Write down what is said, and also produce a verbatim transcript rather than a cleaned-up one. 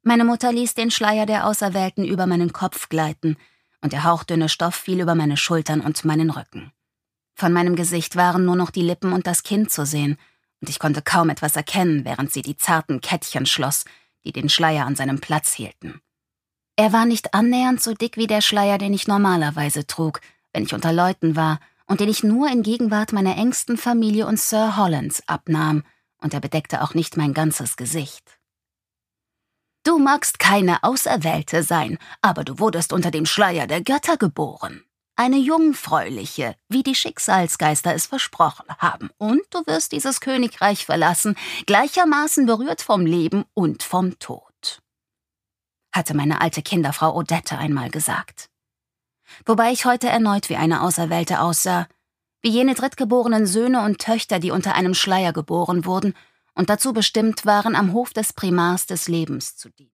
Meine Mutter ließ den Schleier der Auserwählten über meinen Kopf gleiten, und der hauchdünne Stoff fiel über meine Schultern und meinen Rücken. Von meinem Gesicht waren nur noch die Lippen und das Kinn zu sehen, und ich konnte kaum etwas erkennen, während sie die zarten Kettchen schloss, die den Schleier an seinem Platz hielten. Er war nicht annähernd so dick wie der Schleier, den ich normalerweise trug, wenn ich unter Leuten war, und den ich nur in Gegenwart meiner engsten Familie und Sir Hollands abnahm, und er bedeckte auch nicht mein ganzes Gesicht. »Du magst keine Auserwählte sein, aber du wurdest unter dem Schleier der Götter geboren. Eine jungfräuliche, wie die Schicksalsgeister es versprochen haben, und du wirst dieses Königreich verlassen, gleichermaßen berührt vom Leben und vom Tod«, hatte meine alte Kinderfrau Odette einmal gesagt. Wobei ich heute erneut wie eine Auserwählte aussah, wie jene drittgeborenen Söhne und Töchter, die unter einem Schleier geboren wurden und dazu bestimmt waren, am Hof des Primars des Lebens zu dienen.